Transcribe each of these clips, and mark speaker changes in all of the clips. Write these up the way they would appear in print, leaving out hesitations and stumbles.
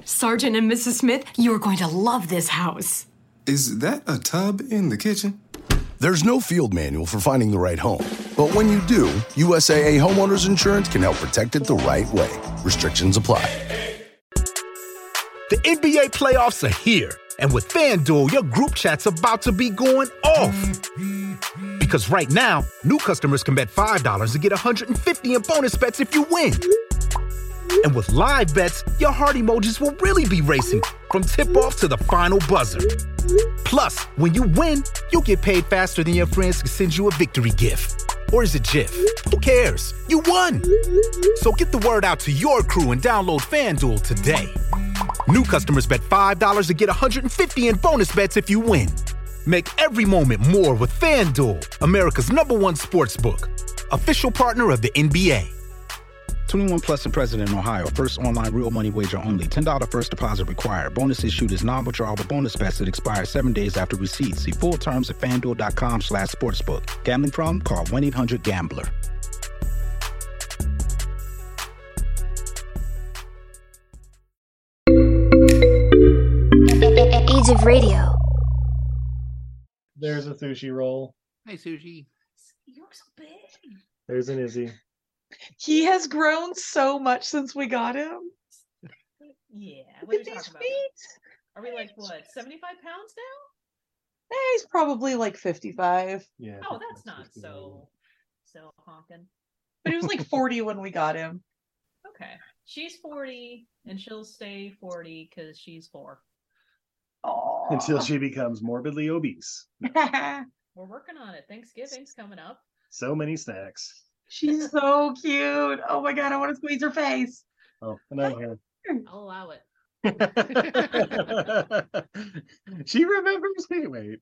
Speaker 1: Sergeant and Mrs. Smith, you're going to love this house.
Speaker 2: Is that a tub in the kitchen?
Speaker 3: There's no field manual for finding the right home. But when you do, USAA Homeowners Insurance can help protect it the right way. Restrictions apply.
Speaker 4: The NBA playoffs are here. And with FanDuel, your group chat's about to be going off. Because right now, new customers can bet $5 to get $150 in bonus bets if you win. And with live bets, your heart emojis will really be racing from tip-off to the final buzzer. Plus, when you win, you'll get paid faster than your friends can send you a victory gift. Or is it GIF? Who cares? You won! So get the word out to your crew and download FanDuel today. New customers bet $5 to get $150 in bonus bets if you win. Make every moment more with FanDuel, America's #1 sportsbook. Official partner of the NBA.
Speaker 5: 21 plus and present in Ohio. First online real money wager only. $10 first deposit required. Bonus issued is non-withdrawable bonus bets that expire 7 days after receipt. See full terms at FanDuel.com/sportsbook. Gambling problem? Call 1-800-GAMBLER.
Speaker 6: Age of Radio.
Speaker 7: There's a sushi roll.
Speaker 8: Hey, Sushi.
Speaker 9: You're so big.
Speaker 7: There's an Izzy.
Speaker 9: He has grown so much since we got him.
Speaker 10: Yeah.
Speaker 9: Look at these feet.
Speaker 10: Are we like, what, 75 pounds now?
Speaker 9: He's probably like 55.
Speaker 7: Yeah.
Speaker 10: Oh, that's not so honking.
Speaker 9: But he was like 40 when we got him.
Speaker 10: Okay. She's 40, and she'll stay 40 because she's 4.
Speaker 9: Aww.
Speaker 7: Until she becomes morbidly obese.
Speaker 10: We're working on it. Thanksgiving's coming up.
Speaker 7: So many snacks.
Speaker 9: She's so cute. Oh my God, I want to squeeze her face.
Speaker 7: Oh, another hand.
Speaker 10: I'll allow it.
Speaker 7: She remembers me. Wait.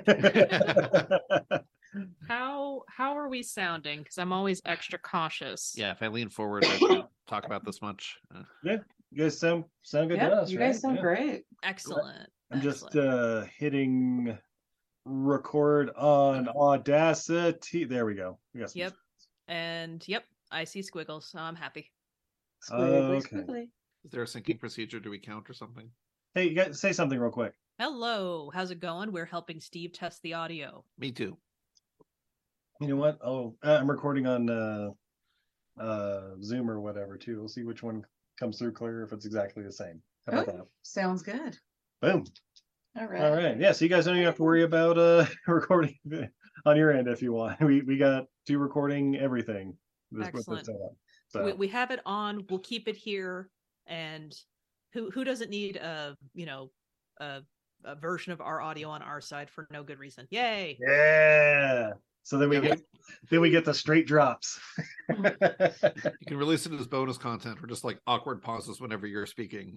Speaker 11: How are we sounding? Because I'm always extra cautious.
Speaker 8: Yeah, if I lean forward, I should talk about this much.
Speaker 7: Yeah, you guys sound good to us.
Speaker 9: You
Speaker 7: right?
Speaker 9: guys sound great.
Speaker 11: Excellent.
Speaker 7: I'm just hitting record on Audacity. There we go. We got some
Speaker 11: Yep. I see squiggles, so I'm happy.
Speaker 7: Okay.
Speaker 8: Is there a syncing procedure? Do we count or something?
Speaker 7: Hey, you guys say something real quick.
Speaker 11: Hello, how's it going? We're helping Steve test the audio.
Speaker 8: Me too.
Speaker 7: You know what? Oh, I'm recording on Zoom or whatever too. We'll see which one comes through clear if it's exactly the same. How about that?
Speaker 9: Sounds good.
Speaker 7: Boom.
Speaker 9: All
Speaker 7: right. Yeah, so you guys don't even have to worry about recording on your end if you want. We got 2 recording everything.
Speaker 11: Excellent.
Speaker 7: So.
Speaker 11: We have it on. We'll keep it here. And who doesn't need a version of our audio on our side for no good reason? Yay!
Speaker 7: Yeah. So then we get the straight drops.
Speaker 8: You can release it as bonus content or just like awkward pauses whenever you're speaking.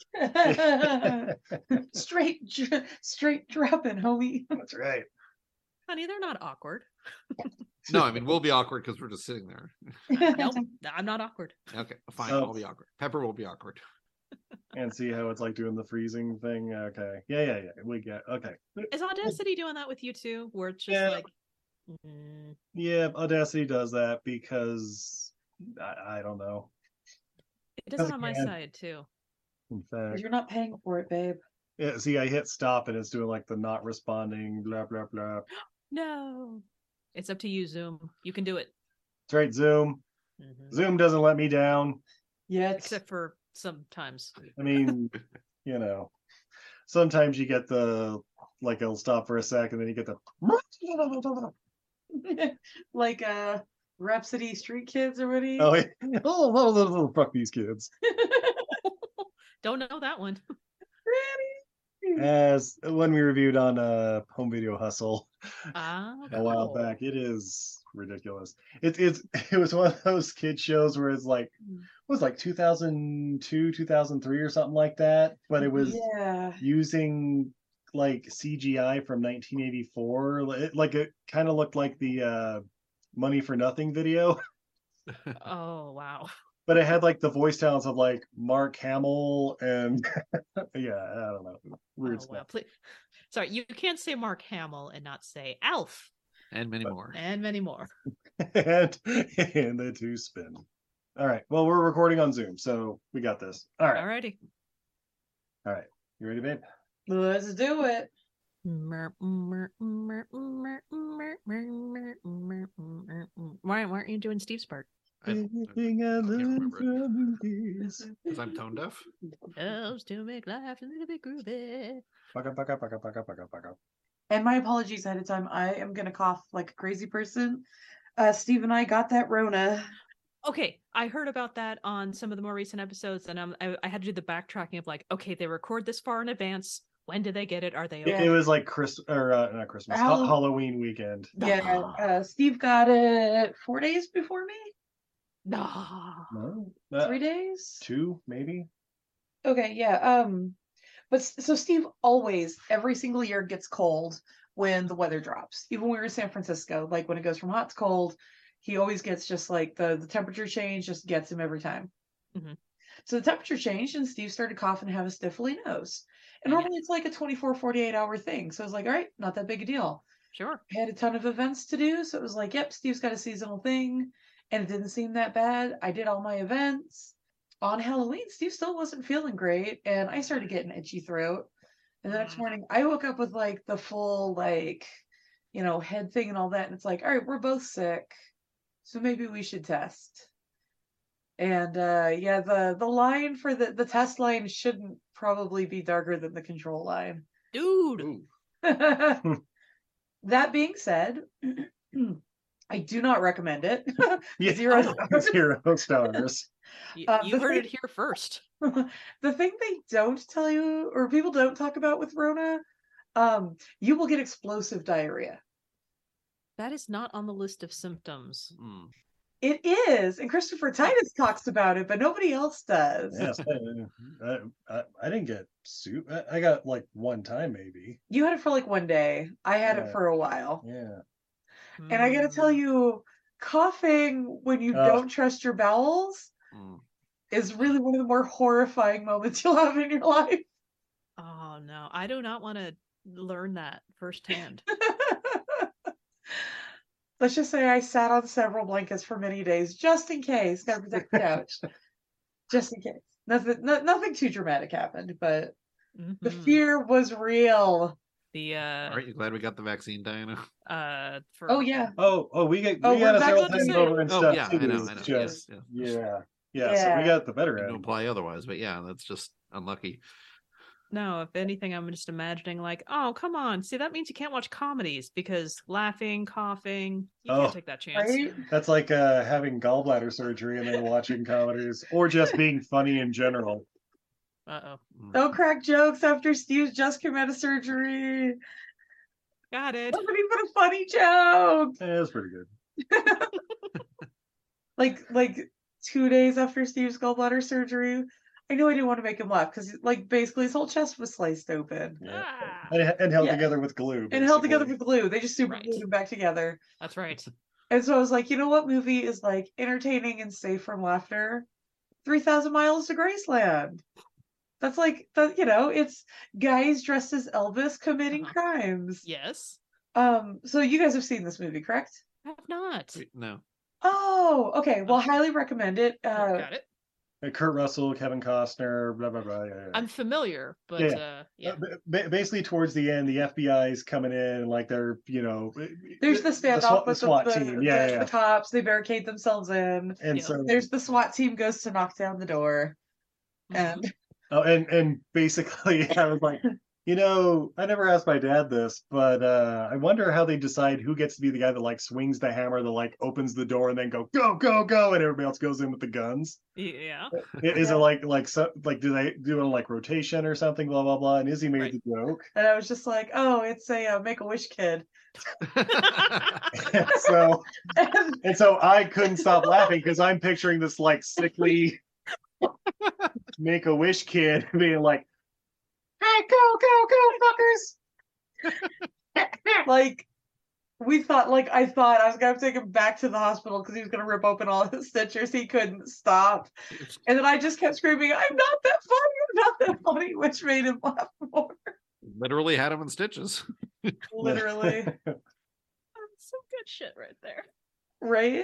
Speaker 9: Straight dropping, homie.
Speaker 7: That's right.
Speaker 11: Honey, they're not awkward.
Speaker 8: No, I mean, we'll be awkward because we're just sitting there.
Speaker 11: Nope, I'm not awkward.
Speaker 8: Okay, fine. I'll be awkward. Pepper will be awkward.
Speaker 7: And see how it's like doing the freezing thing. Okay. Yeah. We get okay.
Speaker 11: Is Audacity doing that with you too? Where it's just like
Speaker 7: Yeah, Audacity does that because I don't know.
Speaker 11: It does it on my side too.
Speaker 7: In fact,
Speaker 9: you're not paying for it, babe.
Speaker 7: Yeah, see, I hit stop and it's doing like the not responding, blah blah blah.
Speaker 11: No. It's up to you, Zoom. You can do it.
Speaker 7: That's right, Zoom. Mm-hmm. Zoom doesn't let me down.
Speaker 9: Yet.
Speaker 11: Except for sometimes.
Speaker 7: I mean, sometimes you get the, like, it'll stop for a second, then you get the...
Speaker 9: like Rhapsody Street Kids or what?
Speaker 7: Oh, fuck these kids.
Speaker 11: Don't know that one.
Speaker 7: As when we reviewed on Home Video Hustle
Speaker 11: a
Speaker 7: while back, it is ridiculous. It was one of those kid shows where it's like, it was like 2002, 2003 or something like that, but it was using like CGI from 1984. It kind of looked like the Money for Nothing video.
Speaker 11: Oh wow.
Speaker 7: But it had like the voice talents of like Mark Hamill and yeah, I don't know. Weird stuff.
Speaker 11: Wow. Sorry, you can't say Mark Hamill and not say Alf.
Speaker 8: And many more.
Speaker 11: And many more.
Speaker 7: and the 2 spin. All right. Well, we're recording on Zoom, so we got this. All right.
Speaker 11: Alrighty.
Speaker 7: All right. You ready, babe?
Speaker 9: Let's do it.
Speaker 11: Why aren't you doing Steve's part?
Speaker 7: Anything I learned from movies.
Speaker 8: Because I'm tone deaf.
Speaker 11: Helps to make life a little bit groovy.
Speaker 7: Paka.
Speaker 9: And my apologies ahead of time. I am gonna cough like a crazy person. Steve and I got that Rona.
Speaker 11: Okay, I heard about that on some of the more recent episodes, and I had to do the backtracking of like, okay, they record this far in advance. When did they get it? Are they okay?
Speaker 7: It was like not Christmas, Halloween weekend.
Speaker 9: Yeah, Steve got it 4 days before me.
Speaker 11: No,
Speaker 9: 3 days,
Speaker 7: 2 maybe.
Speaker 9: Okay, yeah. But so Steve always, every single year, gets cold when the weather drops. Even when we were in San Francisco, like when it goes from hot to cold, he always gets just like the temperature change just gets him every time.
Speaker 11: Mm-hmm.
Speaker 9: So the temperature changed and Steve started coughing and have a sniffly nose. And normally it's like a 24, 48 hour thing. So I was like, all right, not that big a deal.
Speaker 11: Sure.
Speaker 9: I had a ton of events to do. So it was like, yep, Steve's got a seasonal thing. And it didn't seem that bad. I did all my events. On Halloween, Steve still wasn't feeling great. And I started getting itchy throat. And the next morning, I woke up with like the full, like, head thing and all that. And it's like, all right, we're both sick. So maybe we should test. And the line for the test line shouldn't probably be darker than the control line.
Speaker 11: Dude.
Speaker 9: That being said, I do not recommend it.
Speaker 7: Yeah,
Speaker 9: 0 stars.
Speaker 7: 0 stars.
Speaker 11: You heard it here first.
Speaker 9: The thing they don't tell you, or people don't talk about with Rona, you will get explosive diarrhea.
Speaker 11: That is not on the list of symptoms.
Speaker 9: It is, and Christopher Titus talks about it, but nobody else does.
Speaker 7: Yes, I didn't get soup. I got like one time maybe.
Speaker 9: You had it for like 1 day. I had it for a while.
Speaker 7: Yeah.
Speaker 9: And I gotta tell you, coughing when you don't trust your bowels is really one of the more horrifying moments you'll have in your life.
Speaker 11: Oh no, I do not want to learn that firsthand.
Speaker 9: Let's just say I sat on several blankets for many days, just in case. Gotta protect the couch. Just in case. Nothing too dramatic happened, but the fear was real.
Speaker 8: Aren't you glad we got the vaccine, Diana?
Speaker 9: Oh yeah.
Speaker 7: We got a several things over and stuff
Speaker 8: yeah,
Speaker 7: too.
Speaker 8: I know.
Speaker 7: Just,
Speaker 8: yeah.
Speaker 7: So we got the better end.
Speaker 8: Don't apply otherwise, but yeah, that's just unlucky.
Speaker 11: No, if anything, I'm just imagining like, oh, come on. See, that means you can't watch comedies because laughing, coughing, you can't take that chance.
Speaker 9: Right?
Speaker 7: That's like having gallbladder surgery and then watching comedies, or just being funny in general.
Speaker 11: Uh-oh.
Speaker 9: Don't crack jokes after Steve's just come out of surgery.
Speaker 11: Got it.
Speaker 9: Somebody put a funny joke.
Speaker 7: Yeah, that's pretty good.
Speaker 9: like 2 days after Steve's gallbladder surgery, I knew I didn't want to make him laugh because like basically his whole chest was sliced open.
Speaker 7: Yeah. And held together with glue.
Speaker 9: And held together with glue. They just super glued him back together.
Speaker 11: That's right.
Speaker 9: And so I was like, you know what movie is like entertaining and safe from laughter? 3,000 Miles to Graceland. That's like it's guys dressed as Elvis committing crimes.
Speaker 11: Yes.
Speaker 9: So you guys have seen this movie, correct?
Speaker 11: I have not.
Speaker 8: No.
Speaker 9: Oh, okay. Well, highly recommend it.
Speaker 11: Got it.
Speaker 7: Kurt Russell, Kevin Costner, blah blah blah. Yeah.
Speaker 11: I'm familiar, but yeah.
Speaker 7: Basically, towards the end, the FBI's coming in, like they're
Speaker 9: there's the standoff with
Speaker 7: the SWAT team.
Speaker 9: The cops. They barricade themselves in,
Speaker 7: and so
Speaker 9: there's the SWAT team goes to knock down the door, and
Speaker 7: and basically, I was like, I never asked my dad this, but I wonder how they decide who gets to be the guy that like swings the hammer, that like opens the door and then go, and everybody else goes in with the guns.
Speaker 11: Yeah.
Speaker 7: Is it like do they do a like rotation or something? Blah blah blah. And Izzy made the joke,
Speaker 9: and I was just like, oh, it's a Make-A-Wish kid.
Speaker 7: and so I couldn't stop laughing because I'm picturing this like sickly Make-A-Wish kid being like, hey, go, fuckers!
Speaker 9: Like, I thought I was gonna take him back to the hospital because he was gonna rip open all his stitchers. He couldn't stop, and then I just kept screaming, "I'm not that funny," which made him laugh more.
Speaker 8: Literally had him in stitches.
Speaker 9: Literally.
Speaker 11: That's some good shit right there.
Speaker 9: Right?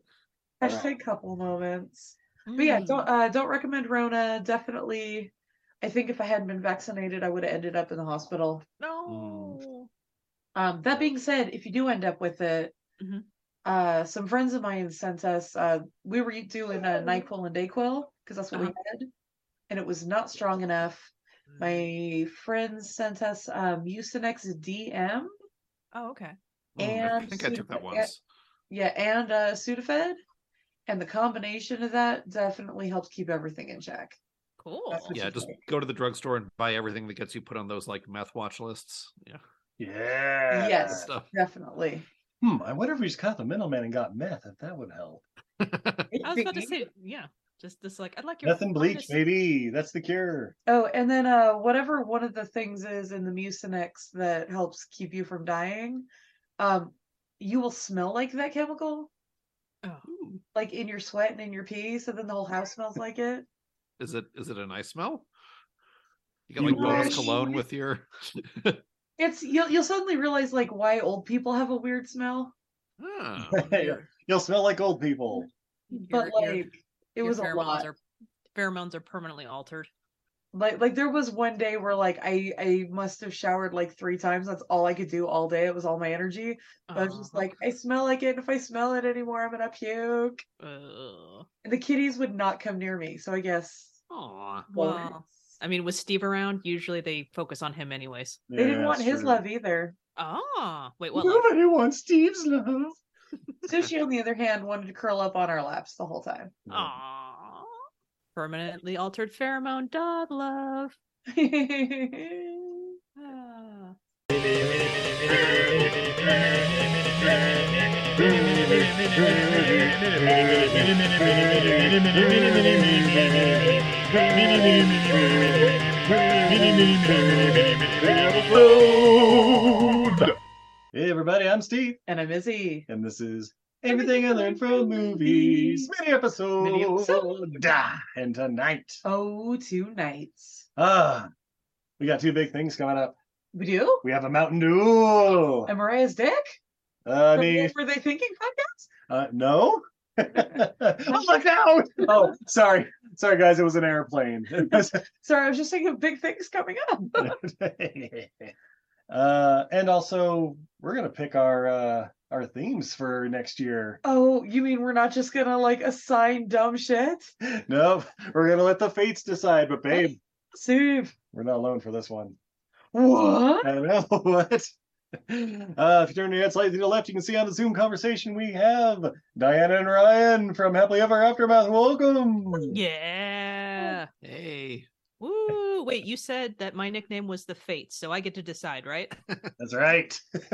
Speaker 9: Hashtag couple moments. But yeah, don't recommend Rona. Definitely I think if I hadn't been vaccinated, I would have ended up in the hospital.
Speaker 11: No.
Speaker 9: That being said, if you do end up with it, some friends of mine sent us. We were doing NyQuil and Dayquil because that's what we had, and it was not strong enough. My friends sent us Mucinex DM.
Speaker 11: Oh, okay.
Speaker 9: And
Speaker 8: I think I took that once.
Speaker 9: And Sudafed, and the combination of that definitely helps keep everything in check.
Speaker 11: Cool.
Speaker 8: Yeah, just go to the drugstore and buy everything that gets you put on those like meth watch lists. Yeah.
Speaker 7: Yeah.
Speaker 9: Yes, definitely.
Speaker 7: I wonder if we just caught the middleman and got meth. If that would help.
Speaker 11: I was about to say, yeah, just this like I'd like your
Speaker 7: meth and bleach, baby. That's the cure.
Speaker 9: Oh, and then whatever one of the things is in the Mucinex that helps keep you from dying, you will smell like that chemical.
Speaker 11: Oh.
Speaker 9: Like in your sweat and in your pee, so then the whole house smells like it.
Speaker 8: Is it a nice smell? You get like bonus cologne with your.
Speaker 9: It's you'll suddenly realize like why old people have a weird smell.
Speaker 7: You'll smell like old people.
Speaker 9: But like it was a lot.
Speaker 11: Pheromones are permanently altered.
Speaker 9: Like there was one day where like I must have showered like 3 times. That's all I could do all day. It was all my energy. But I was just like, I smell like it. And if I smell it anymore, I'm gonna puke. And the kitties would not come near me. So I guess.
Speaker 11: Aw. Well, I mean, with Steve around, usually they focus on him anyways.
Speaker 9: They didn't want his love either.
Speaker 11: Ah, wait, what?
Speaker 7: Nobody wants Steve's love.
Speaker 9: Sushi, on the other hand, wanted to curl up on our laps the whole time.
Speaker 11: Aww. Permanently altered pheromone dog love.
Speaker 7: Hey everybody, I'm Steve.
Speaker 9: And I'm Izzy.
Speaker 7: And this is Everything I Learned from Movies. Mini episode. And tonight.
Speaker 9: Oh, 2 nights.
Speaker 7: We got 2 big things coming up.
Speaker 9: We do?
Speaker 7: We have a Mountain Dew.
Speaker 9: And Mariah's dick?
Speaker 7: I mean,
Speaker 9: were they thinking podcast?
Speaker 7: No. Oh, look out! Oh, sorry, guys. It was an airplane.
Speaker 9: Sorry, I was just thinking of big things coming up.
Speaker 7: And also, we're gonna pick our themes for next year.
Speaker 9: Oh, you mean we're not just gonna like assign dumb shit?
Speaker 7: No, we're gonna let the fates decide. But babe,
Speaker 9: Steve,
Speaker 7: we're not alone for this one.
Speaker 9: What?
Speaker 7: I know what. If you turn your head slightly to the left, you can see on the Zoom conversation we have Diana and Ryan from Happily Ever Aftermath. Welcome.
Speaker 11: Yeah.
Speaker 8: Hey.
Speaker 11: Woo. Wait, you said that my nickname was the Fates, so I get to decide, right?
Speaker 7: That's right.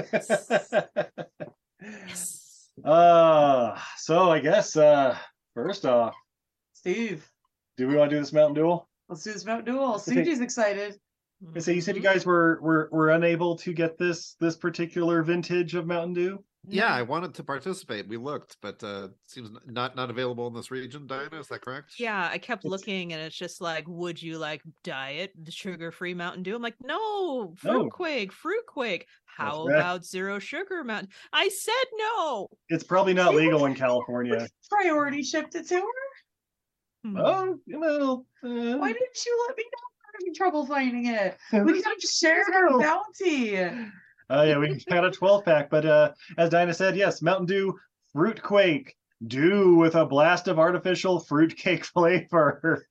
Speaker 11: Yes.
Speaker 7: So I guess first off,
Speaker 9: Steve,
Speaker 7: do we want to do this Mountain Duel?
Speaker 9: Let's do this Mountain Duel. Suji's excited.
Speaker 7: So you said you guys were unable to get this particular vintage of Mountain Dew?
Speaker 8: Yeah, I wanted to participate. We looked, but seems not available in this region. Diana, is that correct?
Speaker 11: Yeah, I kept looking, and it's just like, would you like diet the sugar-free Mountain Dew? I'm like, no, Fruit Quake. How about zero sugar Mountain? I said no.
Speaker 7: It's probably not legal in California.
Speaker 9: Priority shipped it to her.
Speaker 7: Oh, you know.
Speaker 9: Why didn't you let me know? I'm having trouble finding it. We could have shared our bounty.
Speaker 7: Yeah, we had a 12-pack, but as Dinah said, yes, Mountain Dew Fruit Quake, Dew with a blast of artificial fruitcake flavor.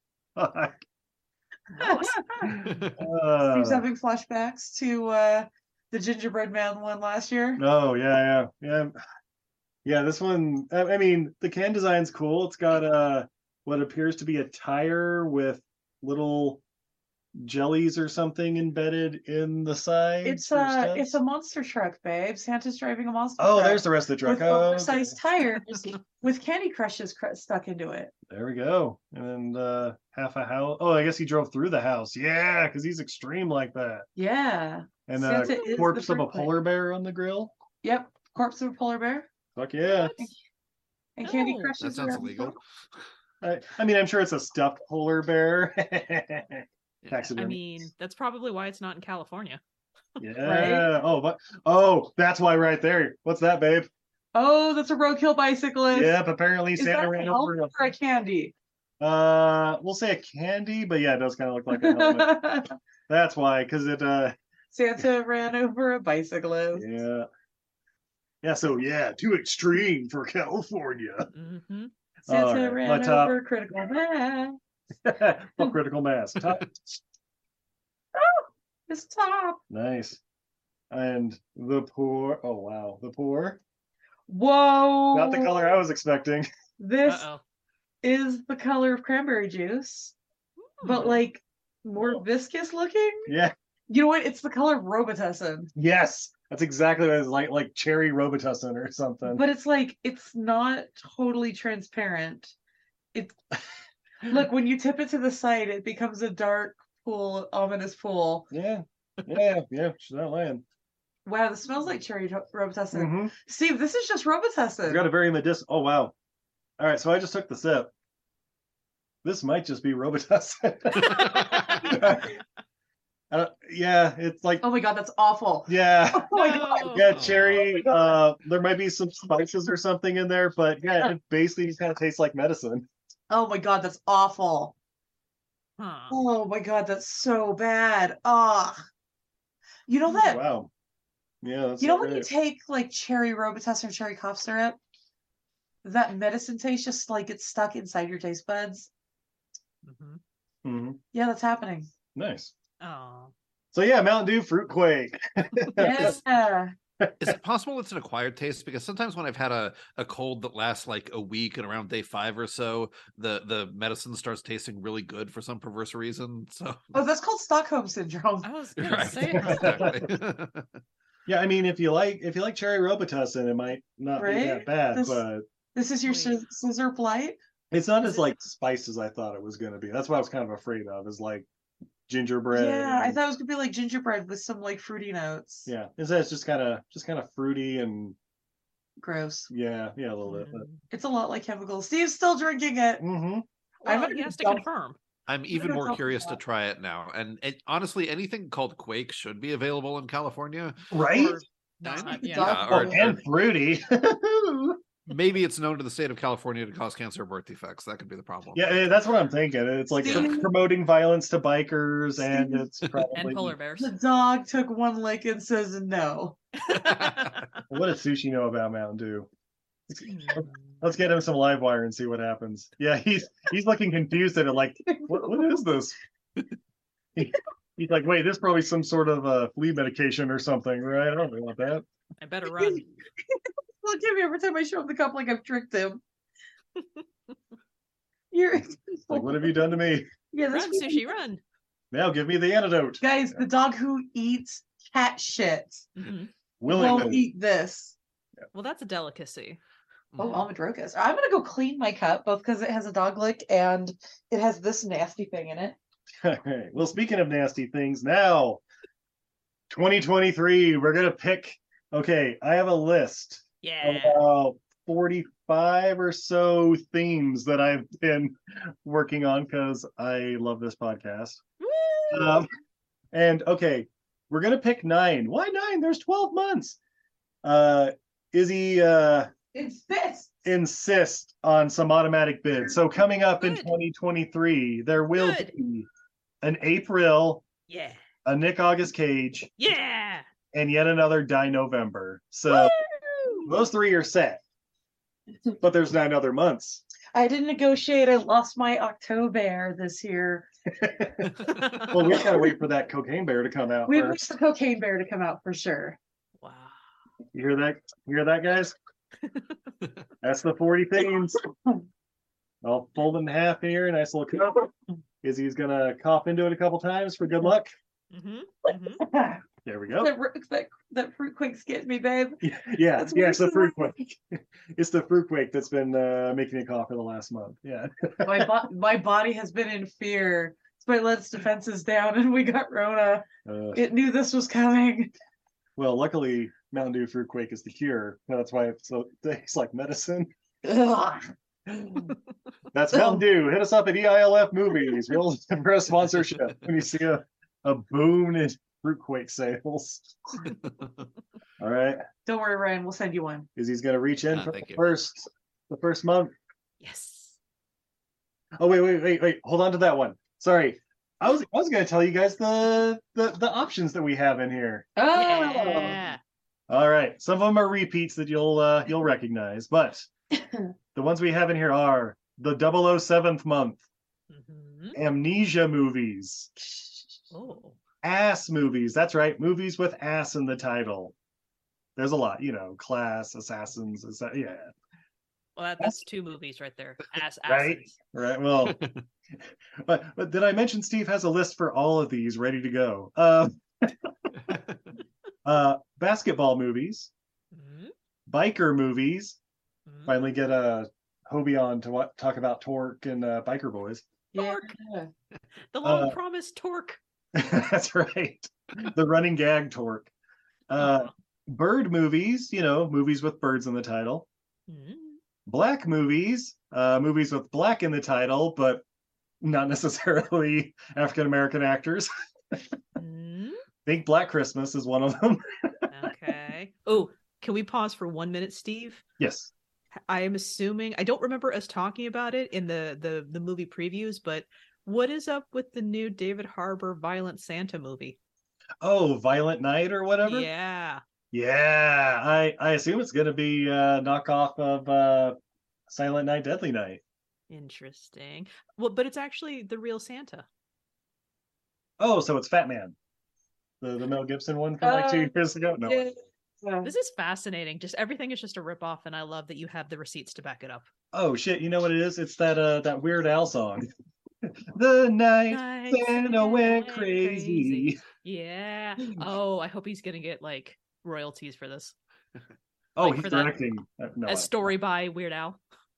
Speaker 9: Steve's having flashbacks to the gingerbread man one last year.
Speaker 7: Oh yeah. This one. I mean, the can design's cool. It's got what appears to be a tire with little jellies or something embedded in the side.
Speaker 9: It's a monster truck, babe. Santa's driving a monster truck.
Speaker 7: Oh, there's the rest of the truck.
Speaker 9: With oversized tires with Candy Crushes stuck into it.
Speaker 7: There we go. And half a house. Oh, I guess he drove through the house. Yeah, because he's extreme like that.
Speaker 9: Yeah.
Speaker 7: And a corpse of a polar bear on the grill.
Speaker 9: Yep, corpse of a polar bear.
Speaker 7: Fuck yeah.
Speaker 9: And Candy Crushes.
Speaker 8: That sounds illegal.
Speaker 7: I mean, I'm sure it's a stuffed polar bear.
Speaker 11: I mean, that's probably why it's not in California.
Speaker 7: Yeah. Right? Oh, that's why right there. What's that, babe?
Speaker 9: Oh, that's a roadkill bicyclist.
Speaker 7: Yep. Apparently, Santa ran over
Speaker 9: a candy.
Speaker 7: We'll say a candy, but yeah, it does kind of look like a helmet. That's why, because it
Speaker 9: Santa ran over a bicyclist.
Speaker 7: Yeah, so too extreme for California.
Speaker 11: Mm-hmm.
Speaker 9: Santa ran over critical mass.
Speaker 7: Oh, critical mass. Top.
Speaker 9: It's top.
Speaker 7: Nice. And the pour. Oh wow, the pour.
Speaker 9: Whoa!
Speaker 7: Not the color I was expecting.
Speaker 9: This is the color of cranberry juice, but like more viscous looking.
Speaker 7: Yeah.
Speaker 9: You know what? It's the color of Robitussin.
Speaker 7: Yes, that's exactly what it's like cherry Robitussin or something.
Speaker 9: But it's like it's not totally transparent. It's look when you tip it to the side, it becomes a dark pool, ominous pool.
Speaker 7: Yeah. She's not lying.
Speaker 9: Wow, this smells like cherry Robitussin.
Speaker 7: Mm-hmm.
Speaker 9: Steve, this is just Robitussin.
Speaker 7: It's got a very medicinal. Oh wow! All right, so I just took the sip. This might just be Robitussin. Yeah, it's like.
Speaker 9: Oh my god, that's awful.
Speaker 7: Yeah.
Speaker 9: Oh my god.
Speaker 7: Yeah, cherry. There might be some spices or something in there, but yeah, it basically just kind of tastes like medicine.
Speaker 9: Oh my god, that's awful.
Speaker 11: Huh.
Speaker 9: Oh my god, that's so bad. You know that?
Speaker 7: Wow. Yeah, that's
Speaker 9: you know when you take like cherry Robitussin or cherry cough syrup, that medicine taste just like gets stuck inside your taste buds.
Speaker 11: Mm-hmm.
Speaker 7: Mm-hmm.
Speaker 9: Yeah, that's happening.
Speaker 7: Nice.
Speaker 11: Oh.
Speaker 7: So yeah, Mountain Dew Fruit Quake.
Speaker 9: Yeah.
Speaker 8: Is it possible it's an acquired taste? Because sometimes when I've had a cold that lasts like a week and around day 5 or so, the medicine starts tasting really good for some perverse reason. So
Speaker 9: that's called Stockholm syndrome.
Speaker 11: I was gonna say it.
Speaker 7: Yeah, I mean, if you like cherry Robitussin, it might not be that bad. But
Speaker 9: this is your scissor blight.
Speaker 7: It's not as like spiced as I thought it was going to be. That's what I was kind of afraid of. Is like gingerbread.
Speaker 9: Yeah, I thought it was gonna be like gingerbread with some like fruity notes.
Speaker 7: Yeah, it's just kind of fruity and
Speaker 9: gross.
Speaker 7: Yeah, a little bit. But...
Speaker 9: It's a lot like chemicals. Steve's still drinking it.
Speaker 7: Mm-hmm.
Speaker 11: He has to confirm.
Speaker 8: I'm even more curious to try it now. And honestly, anything called Quake should be available in California.
Speaker 7: Right?
Speaker 8: And
Speaker 7: fruity.
Speaker 8: Maybe it's known to the state of California to cause cancer or birth defects. That could be the problem.
Speaker 7: Yeah, that's what I'm thinking. It's like promoting violence to bikers, and it's probably
Speaker 11: and polar bears.
Speaker 9: The dog took one lick and says no.
Speaker 7: What does Sushi know about Mountain Dew? Let's get him some live wire and see what happens. Yeah, he's looking confused at it, like, what is this? He's like, wait, this is probably some sort of flea medication or something, right? I don't really want that.
Speaker 11: I better run.
Speaker 9: Look at me every time I show him the cup like I've tricked him. You're
Speaker 7: like, what have you done to me?
Speaker 9: Yeah,
Speaker 11: run, Sushi, run.
Speaker 7: Now give me the antidote.
Speaker 9: Guys, the dog who eats cat shit
Speaker 7: willingly
Speaker 9: won't eat this.
Speaker 11: Well, that's a delicacy.
Speaker 9: Oh, Almondrocus. I'm gonna go clean my cup, both because it has a dog lick and it has this nasty thing in it.
Speaker 7: Well, speaking of nasty things, now 2023, we're gonna pick. Okay, I have a list.
Speaker 11: Yeah.
Speaker 7: About 45 or so themes that I've been working on because I love this podcast. And okay, we're gonna pick 9. Why 9? There's 12 months. Izzy insist on some automatic bids. So coming up in 2023, there will be an April, a Nick August Cage, and yet another Die November. So those 3 are set. But there's 9 other months.
Speaker 9: I didn't negotiate. I lost my October this year.
Speaker 7: Well, we gotta wait for that Cocaine Bear to come out.
Speaker 9: We wish the Cocaine Bear to come out for sure.
Speaker 11: Wow.
Speaker 7: You hear that? You hear that, guys? That's the 40 themes. I'll fold in half here. Nice little cup. Izzy's gonna cough into it a couple times for good luck. There we go.
Speaker 9: That fruit quake's getting me, babe.
Speaker 7: Yeah, it's the fruit quake. It's the fruit quake that's been making me cough for the last month. Yeah.
Speaker 9: My body has been in fear. So I let its defenses down and we got Rona. It knew this was coming.
Speaker 7: Well, luckily, Mountain Dew Fruit Quake is the cure. That's why it tastes like medicine. That's Mountain Dew. Hit us up at EILF Movies. We'll press sponsorship when you see a boom in Fruit Quake sales. All right.
Speaker 9: Don't worry, Ryan. We'll send you one.
Speaker 7: Izzy's gonna reach in for the first month.
Speaker 11: Yes.
Speaker 7: Oh wait. Hold on to that one. Sorry. I was gonna tell you guys the options that we have in here.
Speaker 9: Oh,
Speaker 11: Yeah.
Speaker 7: All right. Some of them are repeats that you'll recognize, but the ones we have in here are the 007th month, amnesia movies, ass movies. That's right, movies with ass in the title. There's a lot, Class, Assassins, yeah.
Speaker 11: Well, that's 2 movies right there. Ass
Speaker 7: Right,
Speaker 11: asses.
Speaker 7: right. Well, but did I mention Steve has a list for all of these ready to go? Basketball movies, biker movies. Finally get a Hobie on to talk about Torque and Biker Boys.
Speaker 11: Torque, the long promised Torque.
Speaker 7: That's right, the running gag Torque. Bird movies, movies with birds in the title. Black movies, movies with black in the title, but not necessarily African American actors. Think Black Christmas is one of them.
Speaker 11: Okay. Oh, can we pause for 1 minute, Steve?
Speaker 7: Yes.
Speaker 11: I am assuming, I don't remember us talking about it in the movie previews, but what is up with the new David Harbour Violent Santa movie?
Speaker 7: Oh, Violent Night or whatever?
Speaker 11: Yeah.
Speaker 7: Yeah, I assume it's going to be a knockoff of Silent Night, Deadly Night.
Speaker 11: Interesting. Well, but it's actually the real Santa.
Speaker 7: Oh, so it's Fat Man, the Mel Gibson one from like 2 years ago. No,
Speaker 9: yeah.
Speaker 11: This is fascinating. Just everything is just a ripoff, and I love that you have the receipts to back it up.
Speaker 7: Oh shit! You know what it is? It's that Weird Al song. The night Santa went crazy.
Speaker 11: Yeah. Oh, I hope he's gonna get like royalties for this.
Speaker 7: Oh,
Speaker 11: like,
Speaker 7: he's directing.
Speaker 11: A story by Weird Al.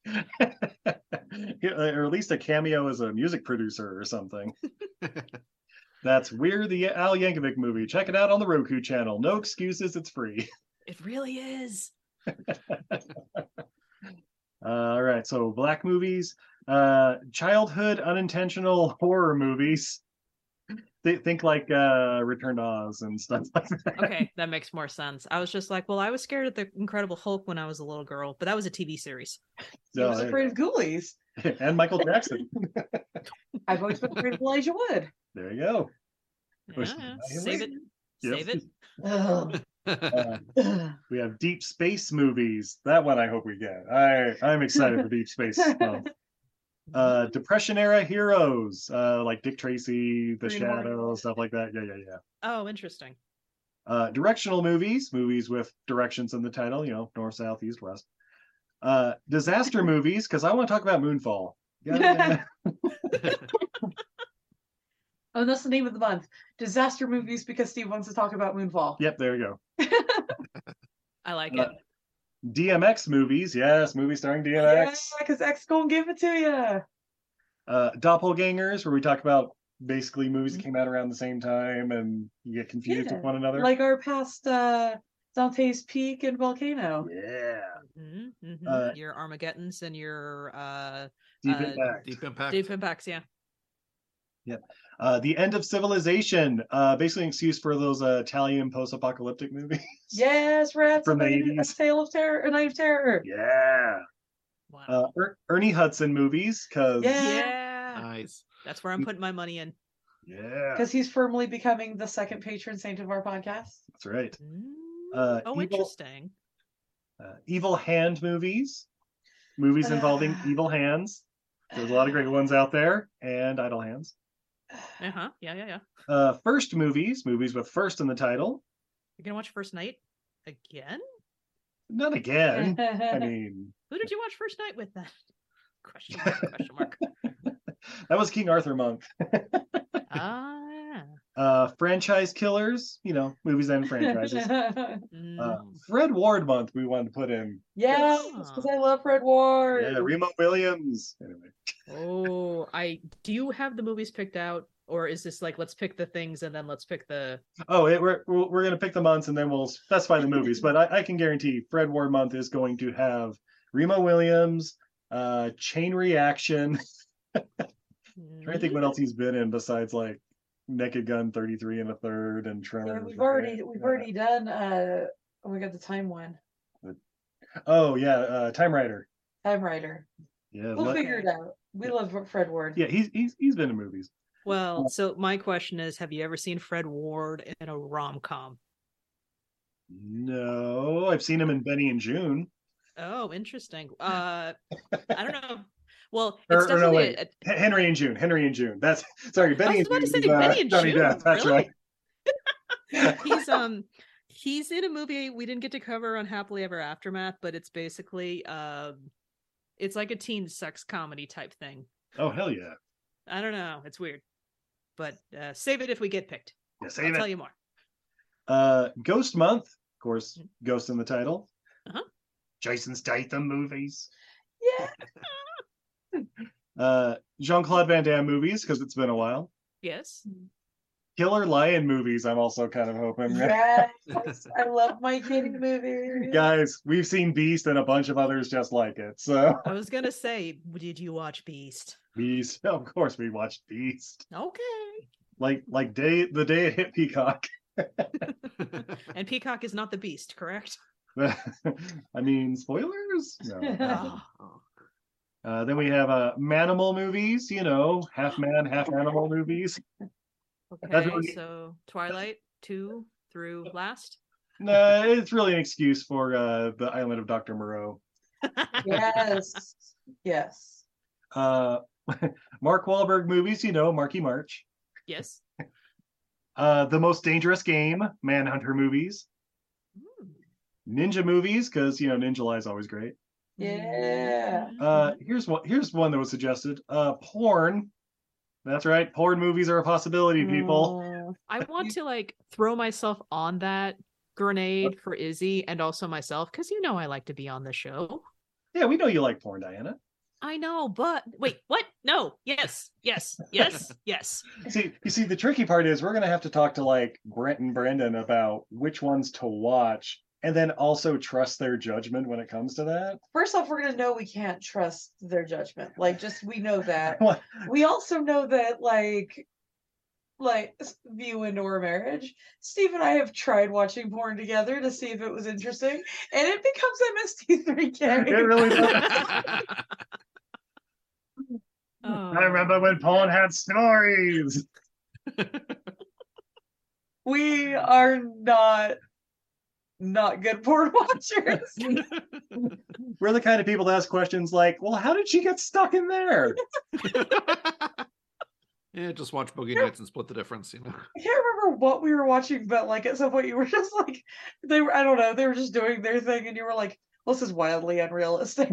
Speaker 7: Or at least a cameo as a music producer or something. That's We're the Al Yankovic movie. Check it out on the Roku channel. No excuses, it's free.
Speaker 11: It really is.
Speaker 7: All right, so black movies, childhood unintentional horror movies. Think like Return to Oz and stuff like that.
Speaker 11: Okay, that makes more sense. I was just like, well, I was scared of the Incredible Hulk when I was a little girl, but that was a TV series.
Speaker 9: I was afraid of Ghoulies.
Speaker 7: And Michael Jackson.
Speaker 9: I've always been afraid of Elijah Wood.
Speaker 7: There you go.
Speaker 11: Yeah, save it.
Speaker 7: Yep.
Speaker 11: Save it.
Speaker 7: We have deep space movies. That one I hope we get. I'm excited for deep space. Depression era heroes, like Dick Tracy, The Shadow, stuff like that. Yeah.
Speaker 11: Oh, interesting.
Speaker 7: Directional movies with directions in the title, north, south, east, west. Disaster movies, because I want to talk about Moonfall. Yeah.
Speaker 9: Oh, that's the name of the month. Disaster movies, because Steve wants to talk about Moonfall.
Speaker 7: Yep, there you go.
Speaker 11: I like it.
Speaker 7: DMX movies, yes, movie starring DMX.
Speaker 9: Yeah, because X gonna give it to you.
Speaker 7: Doppelgangers, where we talk about basically movies that came out around the same time and you get confused with one another.
Speaker 9: Like our past Dante's Peak and Volcano.
Speaker 7: Yeah.
Speaker 11: Your Armageddons and your
Speaker 7: Deep Impact.
Speaker 11: Deep Impacts, yeah.
Speaker 7: Yep. The End of Civilization, basically an excuse for those Italian post-apocalyptic movies.
Speaker 9: Yes, Rats
Speaker 7: from the 80s.
Speaker 9: Tale of Terror, A Night of Terror.
Speaker 7: Yeah.
Speaker 11: Wow.
Speaker 7: Ernie Hudson movies, because
Speaker 11: yeah,
Speaker 8: nice.
Speaker 11: That's where I'm putting my money in.
Speaker 7: Yeah,
Speaker 9: because he's firmly becoming the second patron saint of our podcast.
Speaker 7: That's right.
Speaker 11: Interesting.
Speaker 7: Evil Hand movies involving evil hands. There's a lot of great ones out there, and Idle Hands.
Speaker 11: Yeah.
Speaker 7: First movies with first in the title.
Speaker 11: You're gonna watch First Night again?
Speaker 7: Not again. I mean,
Speaker 11: who did you watch First Night with then? Question mark.
Speaker 7: That was King Arthur Monk. Franchise killers, movies and franchises. Fred Ward month we wanted to put in.
Speaker 9: Yes, because I love Fred Ward.
Speaker 7: Yeah, Remo Williams. Anyway.
Speaker 11: Oh, do you have the movies picked out, or is this like let's pick the things and then let's pick the?
Speaker 7: Oh, we're gonna pick the months and then we'll specify the movies. But I can guarantee Fred Ward month is going to have Remo Williams, Chain Reaction. Trying to think what else he's been in besides like Naked Gun 33 1/3 and Tremors.
Speaker 9: Yeah, we've already done we got the time one.
Speaker 7: Oh yeah, Time Rider.
Speaker 9: Time Rider.
Speaker 7: Yeah,
Speaker 9: we'll figure it out. We love Fred Ward.
Speaker 7: Yeah, he's been in movies.
Speaker 11: Well, so my question is, have you ever seen Fred Ward in a rom-com?
Speaker 7: No, I've seen him in Benny and June.
Speaker 11: Oh, interesting. I don't know. Well, it's definitely
Speaker 7: Henry and June. Henry and June. That's sorry, Benny and June.
Speaker 11: I was about to say Benny and
Speaker 7: Johnny
Speaker 11: June.
Speaker 7: Depp. That's
Speaker 11: really?
Speaker 7: right.
Speaker 11: He's in a movie we didn't get to cover on Happily Ever Aftermath, but it's basically it's like a teen sex comedy type thing.
Speaker 7: Oh hell yeah!
Speaker 11: I don't know. It's weird, but save it if we get picked.
Speaker 7: Yeah,
Speaker 11: I'll tell you more.
Speaker 7: Ghost Month, of course. Ghost in the title.
Speaker 11: Uh-huh.
Speaker 7: Jason Statham movies.
Speaker 9: Yeah.
Speaker 7: Jean-Claude Van Damme movies because it's been a while.
Speaker 11: Yes.
Speaker 7: Killer Lion movies. I'm also kind of hoping.
Speaker 9: Yes, I love my kitty movies.
Speaker 7: Guys, we've seen Beast and a bunch of others just like it. So
Speaker 11: I was gonna say, did you watch Beast?
Speaker 7: Beast, of course, we watched Beast.
Speaker 11: Okay.
Speaker 7: Like the day it hit Peacock.
Speaker 11: And Peacock is not the Beast, correct?
Speaker 7: I mean, spoilers? No.
Speaker 11: Oh.
Speaker 7: Then we have Manimal movies, half man, half animal movies.
Speaker 11: Okay, so Twilight 2 through last?
Speaker 7: No, it's really an excuse for the Island of Dr. Moreau.
Speaker 9: Yes. Yes.
Speaker 7: Mark Wahlberg movies, Marky March.
Speaker 11: Yes.
Speaker 7: The Most Dangerous Game, Manhunter movies. Ninja movies, because Ninja Lie is always great.
Speaker 9: Yeah.
Speaker 7: Here's one that was suggested. Porn. That's right. Porn movies are a possibility, people.
Speaker 11: I want to throw myself on that grenade for Izzy and also myself, because I like to be on the show.
Speaker 7: Yeah, we know you like porn, Diana.
Speaker 11: I know, but wait, what? No. Yes. Yes.
Speaker 7: You see, the tricky part is we're gonna have to talk to Brent and Brandon about which ones to watch, and then also trust their judgment when it comes to that.
Speaker 9: First off, we're gonna know we can't trust their judgment. We know that. We also know that view into our marriage. Steve and I have tried watching porn together to see if it was interesting, and it becomes MST3K.
Speaker 7: It really does. I remember when porn had stories.
Speaker 9: We are not good porn watchers.
Speaker 7: We're the kind of people that ask questions like, well, how did she get stuck in there?
Speaker 8: Yeah, just watch Boogie Nights and split the difference,
Speaker 9: I can't remember what we were watching, but at some point you were just they were, I don't know, they were just doing their thing and you were like, well, this is wildly unrealistic.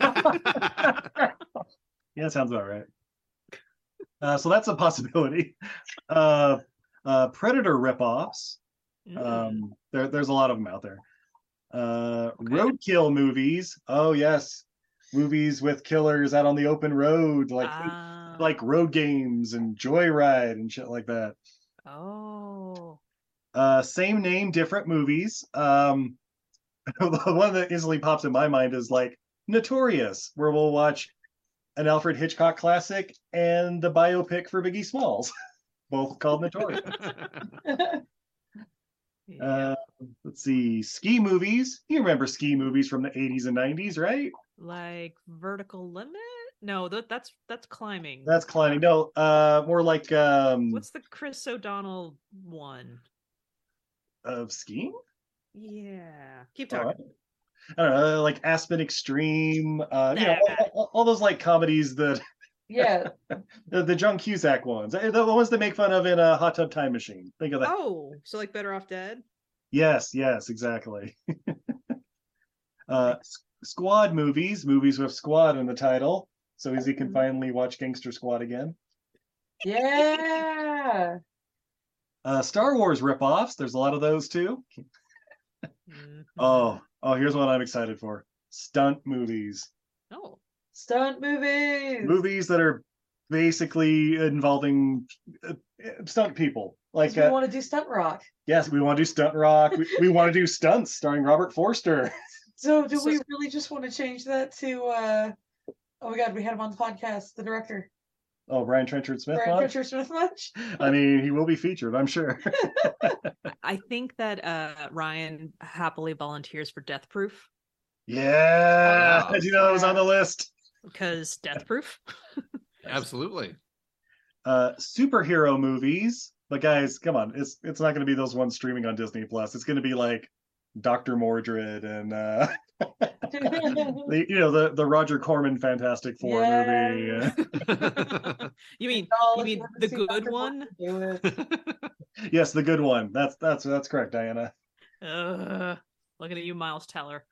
Speaker 7: Yeah, that sounds about right. So that's a possibility. Predator ripoffs. There's a lot of them out there. Roadkill movies. Oh yes, movies with killers out on the open road, like Road Games and Joyride and shit like that.
Speaker 11: Oh.
Speaker 7: Same name, different movies. The one that instantly pops in my mind is Notorious, where we'll watch an Alfred Hitchcock classic and the biopic for Biggie Smalls, both called Notorious. Let's see, ski movies. You remember ski movies from the 80s and 90s, right?
Speaker 11: Like Vertical Limit? No, that's climbing.
Speaker 7: That's climbing. No, more like
Speaker 11: what's the Chris O'Donnell one?
Speaker 7: Of skiing?
Speaker 11: Yeah. Keep talking.
Speaker 7: I don't know, like Aspen Extreme, all those comedies that the John Cusack ones, the ones that make fun of in a Hot Tub Time Machine. Think of that.
Speaker 11: Oh, so Better Off Dead?
Speaker 7: Yes, exactly. Squad movies with Squad in the title, so Izzy can finally watch Gangster Squad again.
Speaker 9: Yeah.
Speaker 7: Star Wars ripoffs. There's a lot of those too. Oh, here's what I'm excited for. Stunt movies.
Speaker 11: Oh.
Speaker 9: Stunt movies.
Speaker 7: Movies that are basically involving stunt people.
Speaker 9: We want to do Stunt Rock.
Speaker 7: Yes, we want to do Stunt Rock. we want to do stunts starring Robert Forster.
Speaker 9: So do we really just want to change that to oh my god, we had him on the podcast, the director.
Speaker 7: Oh, Brian Trenchard Smith.
Speaker 9: Much?
Speaker 7: I mean, he will be featured, I'm sure.
Speaker 11: I think that Ryan happily volunteers for Death Proof.
Speaker 7: Yeah. As you know, that was on the list.
Speaker 11: Because Death Proof.
Speaker 8: Absolutely.
Speaker 7: Superhero movies, but guys, come on, it's not going to be those ones streaming on Disney Plus. It's going to be like Dr. Mordred and the Roger Corman Fantastic Four movie.
Speaker 11: You mean the good one?
Speaker 7: Yes, the good one. That's correct, Diana.
Speaker 11: Looking at you, Miles Teller.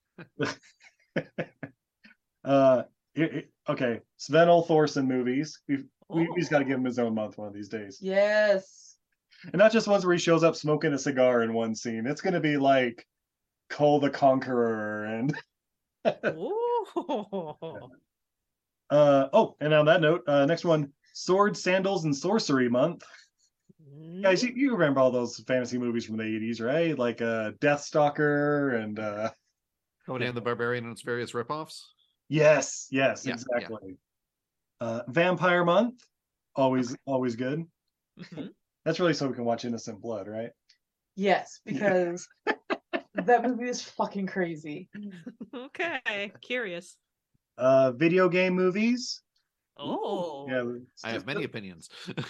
Speaker 7: Okay, Sven Thorson movies. We've got to give him his own month one of these days.
Speaker 9: Yes.
Speaker 7: And not just ones where he shows up smoking a cigar in one scene. It's going to be like Cole the Conqueror and. And on that note, next one, Sword, Sandals, and Sorcery Month. Guys, you remember all those fantasy movies from the 80s, right? Like Deathstalker and
Speaker 8: Conan the Barbarian and its various ripoffs.
Speaker 7: Yes,
Speaker 8: Yeah,
Speaker 7: exactly. Vampire Month, always good.
Speaker 11: Mm-hmm.
Speaker 7: That's really so we can watch Innocent Blood, right?
Speaker 9: Yes, because that movie is fucking crazy.
Speaker 11: Okay, curious.
Speaker 7: Video game movies.
Speaker 11: Oh,
Speaker 7: yeah.
Speaker 8: I have many opinions.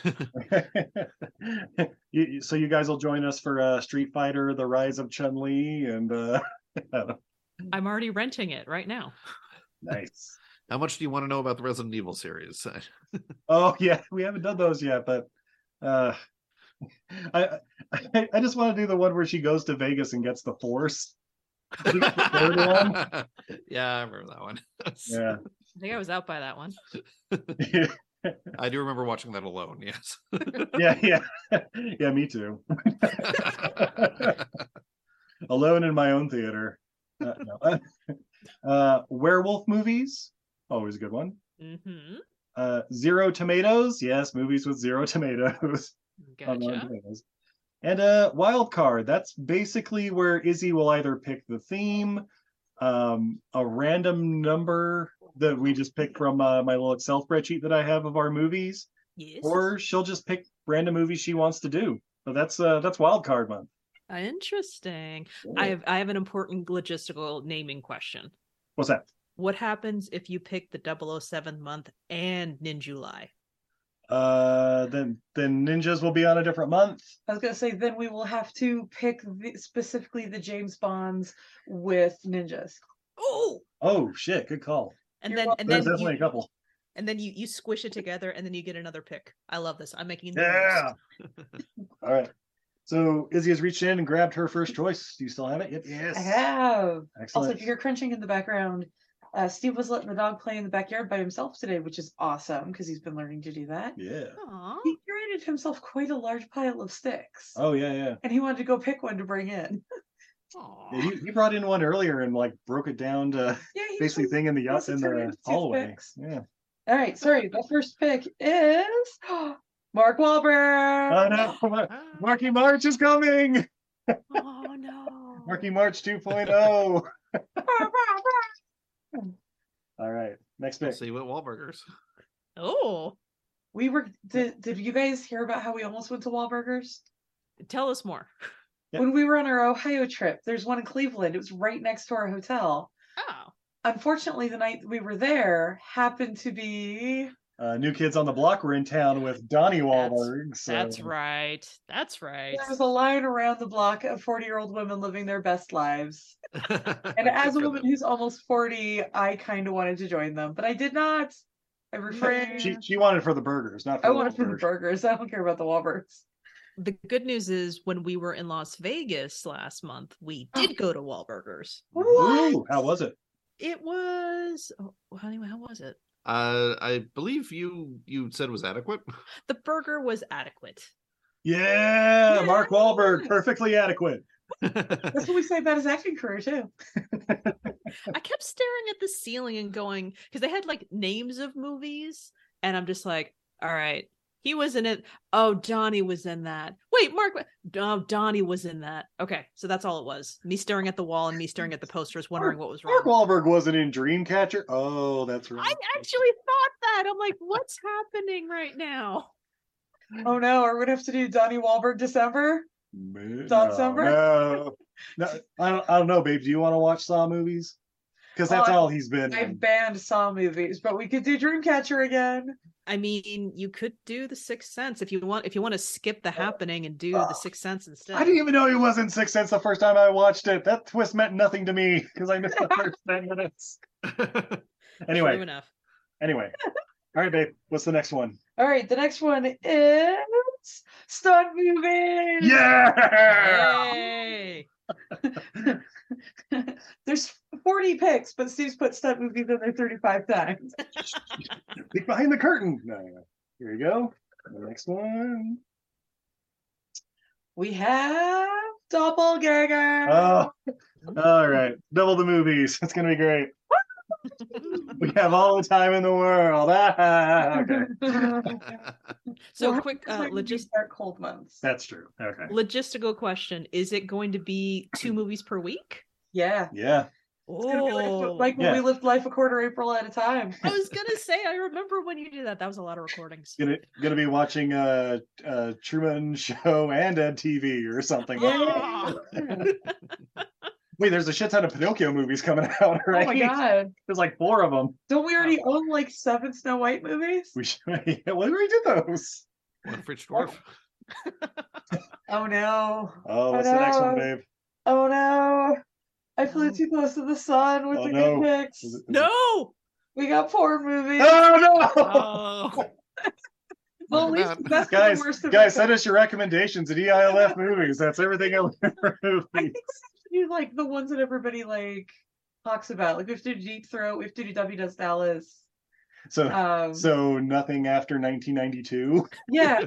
Speaker 7: So you guys will join us for Street Fighter: The Rise of Chun-Li, and
Speaker 11: I'm already renting it right now.
Speaker 7: Nice.
Speaker 8: How much do you want to know about the Resident Evil series?
Speaker 7: Oh yeah, we haven't done those yet, but I just want to do the one where she goes to Vegas and gets the Force. The third one.
Speaker 8: Yeah, I remember that one.
Speaker 7: Yeah.
Speaker 11: I think I was out by that one.
Speaker 8: I do remember watching that alone. Yes.
Speaker 7: Yeah, me too. Alone in my own theater. Werewolf movies, always a good one.
Speaker 11: Mm-hmm.
Speaker 7: Zero Tomatoes, yes, movies with zero tomatoes.
Speaker 11: Gotcha.
Speaker 7: And Wild Card, that's basically where Izzy will either pick the theme, a random number that we just pick from my little Excel spreadsheet that I have of our movies,
Speaker 11: yes,
Speaker 7: or she'll just pick random movies she wants to do. So that's Wild Card month.
Speaker 11: Interesting.
Speaker 7: Yeah.
Speaker 11: I have an important logistical naming question.
Speaker 7: What's that?
Speaker 11: What happens if you pick the 007 month and Ninjuly?
Speaker 7: Then ninjas will be on a different month.
Speaker 9: I was gonna say then we will have to pick specifically the James Bonds with ninjas.
Speaker 7: Oh shit, good call.
Speaker 11: And then
Speaker 7: There's definitely a couple.
Speaker 11: And then you squish it together and then you get another pick. I love this. I'm making
Speaker 7: Yeah. All right. So Izzy has reached in and grabbed her first choice. Do you still have it? Yep. Yes.
Speaker 9: I have.
Speaker 7: Excellent.
Speaker 9: Also, if you hear crunching in the background, Steve was letting the dog play in the backyard by himself today, which is awesome because he's been learning to do that.
Speaker 7: Yeah.
Speaker 11: Aww.
Speaker 9: He curated himself quite a large pile of sticks.
Speaker 7: Oh yeah.
Speaker 9: And he wanted to go pick one to bring in.
Speaker 7: Yeah, he brought in one earlier and like broke it down to basically thing in the hallway. Yeah.
Speaker 9: All right, sorry. The first pick is Mark Wahlberg.
Speaker 7: Oh no, Marky March is coming.
Speaker 11: Oh no.
Speaker 7: Marky March 2.0. All right, next pick.
Speaker 8: See what Wahlburgers.
Speaker 11: Oh,
Speaker 9: Did you guys hear about how we almost went to Wahlburgers?
Speaker 11: Tell us more.
Speaker 7: Yep.
Speaker 9: When we were on our Ohio trip, there's one in Cleveland. It was right next to our hotel.
Speaker 11: Oh.
Speaker 9: Unfortunately, the night we were there happened to be
Speaker 7: New Kids on the Block were in town with Donnie Wahlberg.
Speaker 11: That's right. That's right.
Speaker 9: There was a line around the block of 40-year-old women living their best lives. And as a woman who's almost 40, I kind of wanted to join them, but I did not. I refrained.
Speaker 7: She wanted for the burgers, not for
Speaker 9: I
Speaker 7: the
Speaker 9: wanted for the
Speaker 7: Wahlberg.
Speaker 9: burgers. I don't care about the Wahlbergs.
Speaker 11: The good news is when we were in Las Vegas last month, we did go to Wahlburgers.
Speaker 7: Ooh, how was it?
Speaker 11: It was anyway, how was it?
Speaker 8: I believe you said it was adequate.
Speaker 11: The burger was adequate.
Speaker 7: Yeah, Mark Wahlberg, perfectly adequate.
Speaker 9: That's what we say about his acting career too.
Speaker 11: I kept staring at the ceiling and going, because they had like names of movies, and I'm just like, all right, he was in it. Oh, Donnie was in that. Wait, Donnie was in that. Okay, so that's all it was. Me staring at the wall and me staring at the posters, wondering what was wrong.
Speaker 7: Mark Wahlberg wasn't in Dreamcatcher. Oh, that's right.
Speaker 11: I actually thought that. I'm like, what's happening right now?
Speaker 9: Oh no, are we gonna have to do Donnie Wahlberg December?
Speaker 7: No,
Speaker 9: December?
Speaker 7: no. I don't know, babe. Do you want to watch Saw movies? because that's all he's been.
Speaker 9: I've banned Saw movies, but we could do Dreamcatcher again.
Speaker 11: I mean, you could do The Sixth Sense if you want. If you want to skip The Happening and do The Sixth Sense instead.
Speaker 7: I didn't even know he was in Sixth Sense the first time I watched it. That twist meant nothing to me because I missed the first 10 minutes. Anyway.
Speaker 11: True enough.
Speaker 7: Anyway. All right, babe. What's the next one?
Speaker 9: All right, the next one is stunt movies.
Speaker 7: Yeah!
Speaker 11: Yay!
Speaker 9: There's 40 picks, but Steve's put stunt movies in there 35 times.
Speaker 7: Peek behind the curtain. No. Here you go. The next one.
Speaker 9: We have Doppelganger.
Speaker 7: Oh, all right. Double the movies. It's going to be great. We have all the time in the world. Okay.
Speaker 11: So
Speaker 9: Well,
Speaker 11: quick
Speaker 9: start cold months.
Speaker 7: That's true. Okay.
Speaker 11: logistical question. Is it going to be 2 movies per week?
Speaker 9: Yeah.
Speaker 7: Yeah.
Speaker 9: It's gonna be like when we lived life a quarter April at a time.
Speaker 11: I was gonna say, I remember when you did that. That was a lot of recordings.
Speaker 7: Gonna be watching Truman Show and Ed TV or something. Wait, there's a shit ton of Pinocchio movies coming out, right?
Speaker 9: Oh my god.
Speaker 7: There's like 4 of them.
Speaker 9: Don't we already own like 7 Snow White movies?
Speaker 7: We should. Yeah, when do we do those?
Speaker 8: One for each dwarf.
Speaker 9: Oh no.
Speaker 7: Oh, what's the next one, babe?
Speaker 9: Oh no. I flew too close to the sun with the good picks.
Speaker 11: No!
Speaker 9: We got porn movies.
Speaker 7: Oh no!
Speaker 11: Oh.
Speaker 9: Well, at least the best and the worst of
Speaker 7: guys,
Speaker 9: it.
Speaker 7: send us your recommendations at EILF movies. That's everything I learned for movies.
Speaker 9: I think we have to do like the ones that everybody like talks about. Like we have to do Deep Throat, we have to do W Does Dallas.
Speaker 7: So nothing after 1992.
Speaker 9: Yeah,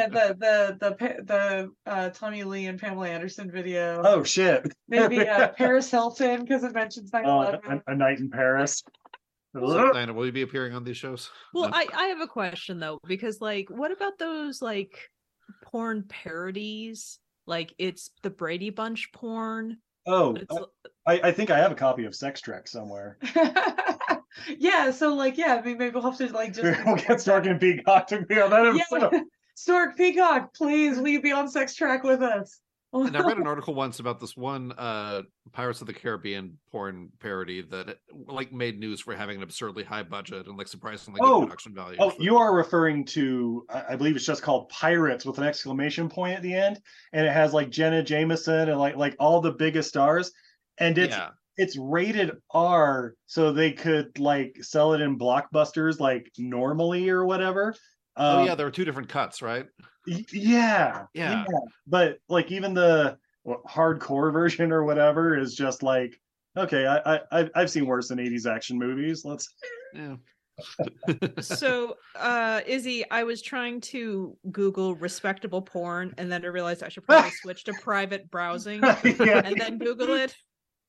Speaker 9: the Tommy Lee and Pamela Anderson video.
Speaker 7: Oh shit!
Speaker 9: Maybe Paris Hilton because it mentions 9/11.
Speaker 7: A Night in Paris.
Speaker 8: So, Diana, will you be appearing on these shows?
Speaker 11: Well,
Speaker 8: No.
Speaker 11: I have a question though, because like, what about those like porn parodies? Like it's the Brady Bunch porn.
Speaker 7: Oh, I think I have a copy of Sex Trek somewhere.
Speaker 9: Yeah, so like, yeah, I mean, maybe we'll have to like just
Speaker 7: We'll get Stork and Peacock to be on that episode.
Speaker 9: yeah. Stork Peacock, please, will you be on Sex Track with us?
Speaker 8: And I read an article once about this one Pirates of the Caribbean porn parody that like made news for having an absurdly high budget and like surprisingly good production value.
Speaker 7: Oh, you are referring to, I believe it's just called Pirates with an exclamation point at the end, and it has like Jenna Jameson and like all the biggest stars, and it's rated R, so they could like sell it in Blockbusters like normally or whatever.
Speaker 8: Yeah, there were 2 different cuts, right?
Speaker 7: Yeah. But like even the hardcore version or whatever is just like, okay, I've seen worse than 80s action movies. Let's.
Speaker 8: Yeah.
Speaker 11: So, Izzy, I was trying to Google respectable porn, and then I realized I should probably switch to private browsing and then Google it.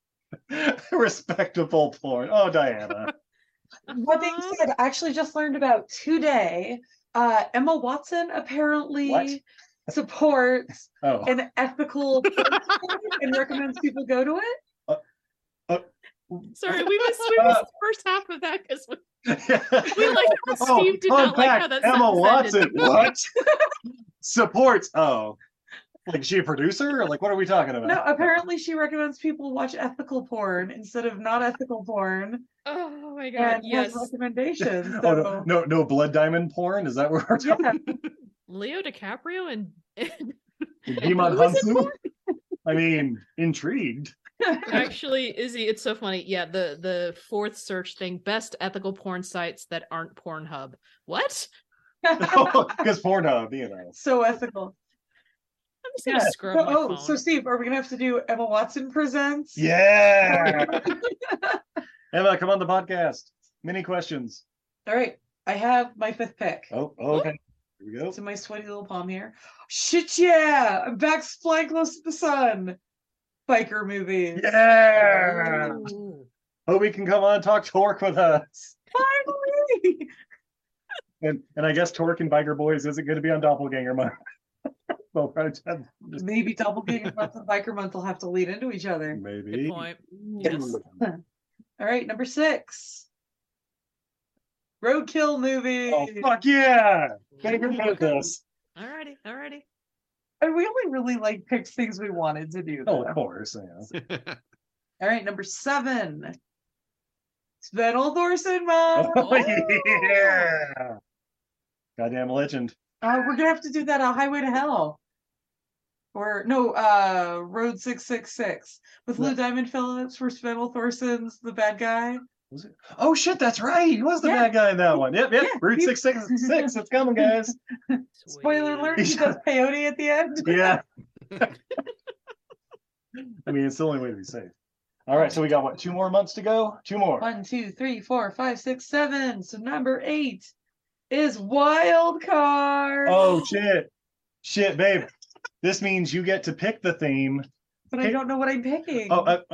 Speaker 7: Respectable porn. Oh, Diana.
Speaker 9: That being said, I actually just learned about today. Emma Watson apparently supports an ethical and recommends people go to it.
Speaker 11: Sorry, we missed the first half of that because we like Steve did not like how that
Speaker 7: Emma Watson.
Speaker 11: ended.
Speaker 7: What? Supports. Oh. Like, is she a producer? Or like, what are we talking about?
Speaker 9: No, apparently she recommends people watch ethical porn instead of not ethical porn.
Speaker 11: Oh my god!
Speaker 9: And
Speaker 11: yes,
Speaker 9: has recommendations.
Speaker 7: Oh, no blood diamond porn. Is that what we're talking?
Speaker 11: Leo DiCaprio and
Speaker 7: Demon Hunsu. I mean, intrigued.
Speaker 11: Actually, Izzy, it's so funny. Yeah, the 4th search thing: best ethical porn sites that aren't Pornhub. What?
Speaker 7: Because Pornhub, you know,
Speaker 9: so ethical.
Speaker 11: I'm just gonna scrub my phone.
Speaker 9: So Steve, are we gonna have to do Emma Watson presents?
Speaker 7: Yeah. Emma, come on the podcast. Mini questions.
Speaker 9: All right, I have my 5th pick.
Speaker 7: Oh, okay. Here we go.
Speaker 9: It's in my sweaty little palm here. Shit, yeah! I'm back flying close to the sun. Biker movies.
Speaker 7: Yeah. Hope we can come on and talk Torque with us.
Speaker 9: Finally.
Speaker 7: And I guess Torque and Biker Boys isn't going to be on Doppelganger Month. Well,
Speaker 9: maybe Doppelganger Month and Biker Month will have to lead into each other.
Speaker 7: Maybe.
Speaker 11: Good point. Yes.
Speaker 9: All right, number 6. Roadkill movie.
Speaker 7: Oh, fuck yeah! Gotta get about this.
Speaker 11: Alrighty.
Speaker 9: And we only really like picked things we wanted to do.
Speaker 7: Oh, of course. Yeah.
Speaker 9: All right, number 7. Sven Thorson month.
Speaker 7: Oh, yeah. Goddamn legend.
Speaker 9: We're gonna have to do that Highway to Hell. Or no, Road 666 with Lou Diamond Phillips, where Sven Thorson's the bad guy.
Speaker 7: Was it? Oh shit, that's right. He was the bad guy in that one. Yep. Route 666. It's coming, guys.
Speaker 9: Spoiler alert, he does peyote at the end.
Speaker 7: Yeah. I mean, it's the only way to be safe. All right, so we got what, 2 more months to go? 2 more.
Speaker 9: 1, 2, 3, 4, 5, 6, 7. So number 8 is Wild Card.
Speaker 7: Oh shit, babe. This means you get to pick the theme.
Speaker 9: But I don't know what I'm picking.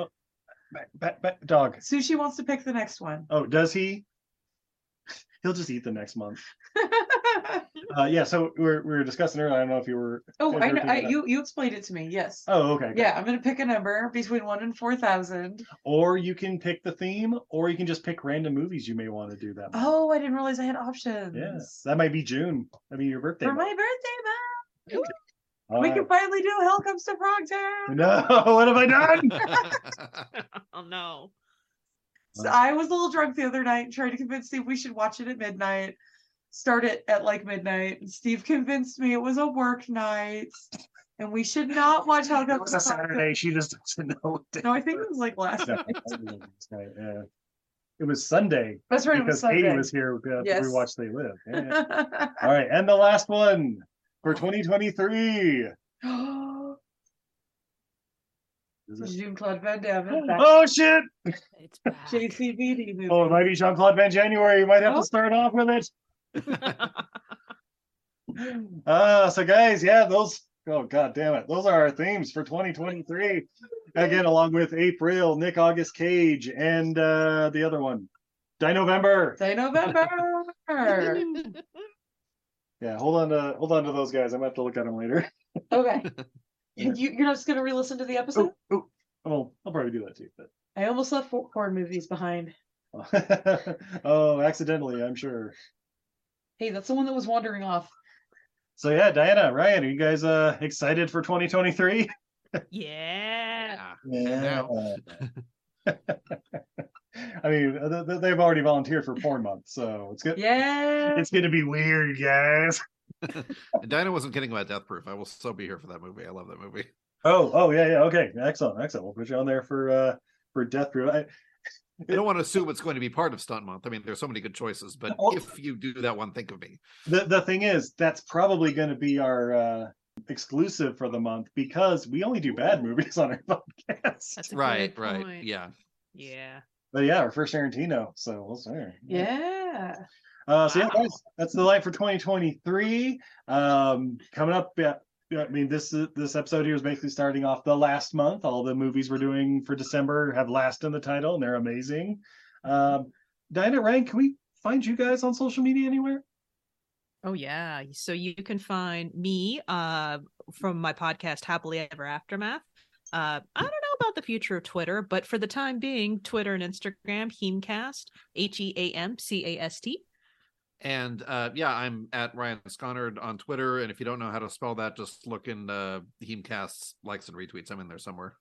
Speaker 7: Dog.
Speaker 9: Sushi wants to pick the next one.
Speaker 7: Oh, does he? He'll just eat the next month. Yeah, so we were discussing earlier. I don't know if you were.
Speaker 9: Oh, I know. You explained it to me. Yes.
Speaker 7: Oh, okay. Good.
Speaker 9: Yeah, I'm going to pick a number between 1 and 4,000.
Speaker 7: Or you can pick the theme, or you can just pick random movies you may want to do that month.
Speaker 9: Oh, I didn't realize I had options.
Speaker 7: Yes, that might be June. That'd be your birthday.
Speaker 9: For
Speaker 7: month.
Speaker 9: my birthday month.
Speaker 7: We
Speaker 9: can finally do Hell Comes to Frogtown.
Speaker 7: No, what have I done?
Speaker 11: Oh no.
Speaker 9: So I was a little drunk the other night and tried to convince Steve we should watch it at midnight. Start it at like midnight. And Steve convinced me it was a work night and we should not watch Hell Comes to Frogtown.
Speaker 7: It was a Saturday. She just doesn't know.
Speaker 9: No, I think it was like last night.
Speaker 7: Yeah. It was Sunday.
Speaker 9: That's right. It was Sunday.
Speaker 7: Katie was here.
Speaker 9: Yes.
Speaker 7: We watched They Live. Yeah. All right, and the last one for 2023. Jean-Claude Van Damme. Oh shit!
Speaker 9: It's back. JCVD movie.
Speaker 7: Oh, it might be Jean-Claude Van January. You might have to start off with it. So guys, yeah, those. Oh god damn it! Those are our themes for 2023. Again, along with April, Nick August Cage, and the other one, Dinovember. Yeah, hold on to those guys. I'm gonna have to look at them later.
Speaker 9: Okay. You're not just gonna re-listen to the episode?
Speaker 7: Oh, I'll probably do that too. But
Speaker 9: I almost left porn movies behind.
Speaker 7: Oh, accidentally, I'm sure.
Speaker 9: Hey, that's the one that was wandering off.
Speaker 7: So yeah, Diana, Ryan, are you guys excited for 2023?
Speaker 11: Yeah.
Speaker 7: I mean, they've already volunteered for porn month, so it's good.
Speaker 9: Yeah.
Speaker 7: It's gonna be weird, guys.
Speaker 8: Dinah wasn't kidding about Death Proof. I will still be here for that movie. I love that movie.
Speaker 7: Oh yeah. Okay, excellent. We'll put you on there for Death Proof. I
Speaker 8: don't want to assume it's going to be part of Stunt Month. I mean, there's so many good choices, but if you do that one, think of me.
Speaker 7: The thing is, that's probably going to be our exclusive for the month because we only do bad movies on our podcast.
Speaker 11: That's a
Speaker 8: right.
Speaker 11: good point.
Speaker 8: Yeah.
Speaker 7: But yeah, our first Tarantino, so we'll see.
Speaker 9: Yeah.
Speaker 7: So yeah, guys, that's the light for 2023. Coming up, yeah. I mean, this episode here is basically starting off the last month. All the movies we're doing for December have last in the title, and they're amazing. Diana, Ryan, can we find you guys on social media anywhere?
Speaker 11: Oh yeah, so you can find me from my podcast Happily Ever Aftermath. I don't know about the future of Twitter, but for the time being, Twitter and Instagram, Heamcast, HEAMCAST.
Speaker 8: And I'm at Ryan Sconnard on Twitter. And if you don't know how to spell that, just look in Heamcast's likes and retweets. I'm in there somewhere.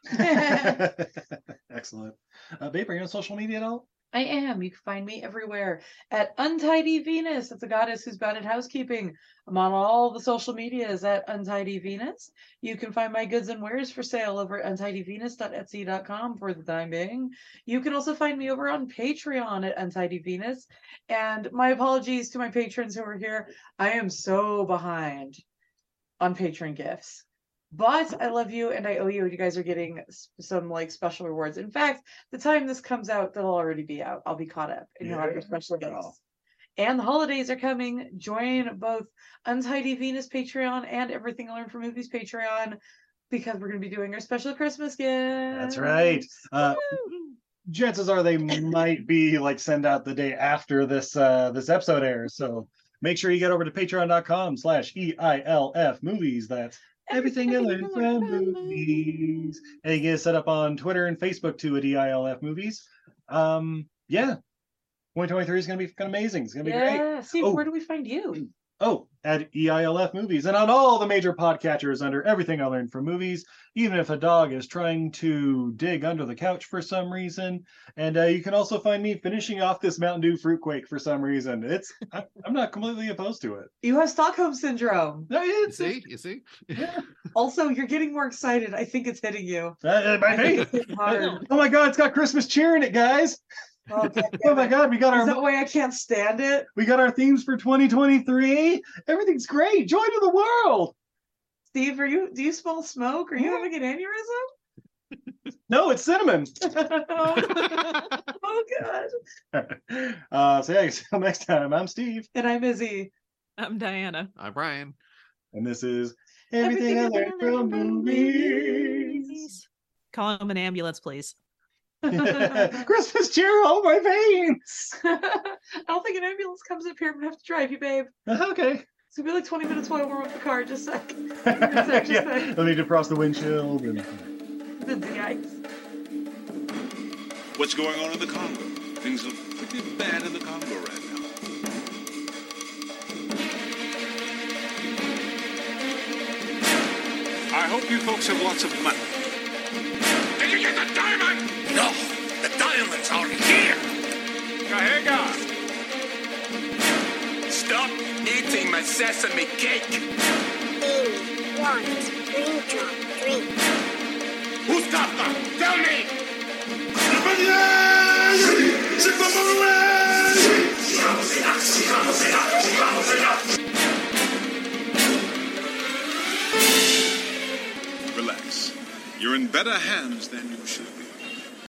Speaker 7: Excellent. Babe, are you on social media at all?
Speaker 9: I am. You can find me everywhere at Untidy Venus. It's a goddess who's bad at housekeeping. I'm on all the social medias at Untidy Venus. You can find my goods and wares for sale over at untidyvenus.etsy.com for the time being. You can also find me over on Patreon at Untidy Venus. And my apologies to my patrons who are here. I am so behind on patron gifts. But I love you and I owe you. You guys are getting some like special rewards. In fact, the time this comes out, they'll already be out. I'll be caught up and you'll have your special gifts. And the holidays are coming. Join both Untidy Venus Patreon and Everything I Learned from Movies Patreon because we're going to be doing our special Christmas gifts.
Speaker 7: That's right. Chances are they might be like send out the day after this episode airs. So make sure you get over to patreon.com/EILF movies. That's Everything I Learned from Movies. And you get set up on Twitter and Facebook too at EILF Movies. 2023 is going to be amazing. It's going to be great.
Speaker 9: Steve, where do we find you?
Speaker 7: Oh, at EILF Movies and on all the major podcatchers under Everything I Learned from Movies, even if a dog is trying to dig under the couch for some reason. And you can also find me finishing off this Mountain Dew Fruitquake for some reason. I'm not completely opposed to it.
Speaker 9: You have Stockholm Syndrome.
Speaker 8: You see?
Speaker 7: Yeah.
Speaker 9: Also, you're getting more excited. I think it's hitting you.
Speaker 7: It might be.
Speaker 9: Hard.
Speaker 7: Oh my God, it's got Christmas cheer in it, guys.
Speaker 9: Okay.
Speaker 7: Oh my God, we got our.
Speaker 9: Is that why I can't stand it?
Speaker 7: We got our themes for 2023. Everything's great. Joy to the world.
Speaker 9: Steve, do you smell smoke? Are you having an aneurysm?
Speaker 7: No, it's cinnamon.
Speaker 9: Oh God.
Speaker 7: So yeah, until next time, I'm Steve.
Speaker 9: And I'm Izzy.
Speaker 11: I'm Diana.
Speaker 8: I'm Brian.
Speaker 7: And this is Everything I Learned from Movies.
Speaker 11: Call him an ambulance, please.
Speaker 7: Christmas cheer all my veins.
Speaker 9: I don't think an ambulance comes up here. I'm gonna have to drive you, babe.
Speaker 7: Okay.
Speaker 9: It's gonna be like 20 minutes while I warm up the car. Just a sec.
Speaker 7: Yeah. I'll need to defrost the windshield and
Speaker 9: the ice.
Speaker 6: What's going on in the Congo? Things look pretty bad in the Congo right now. I hope you folks have lots of money. Did you get the diamond? No, the diamonds are here. Kahega!
Speaker 12: Stop eating my sesame cake.
Speaker 13: He wants raindrop drink.
Speaker 12: Who's got them? Tell me!
Speaker 6: Relax. You're in better hands than you should be.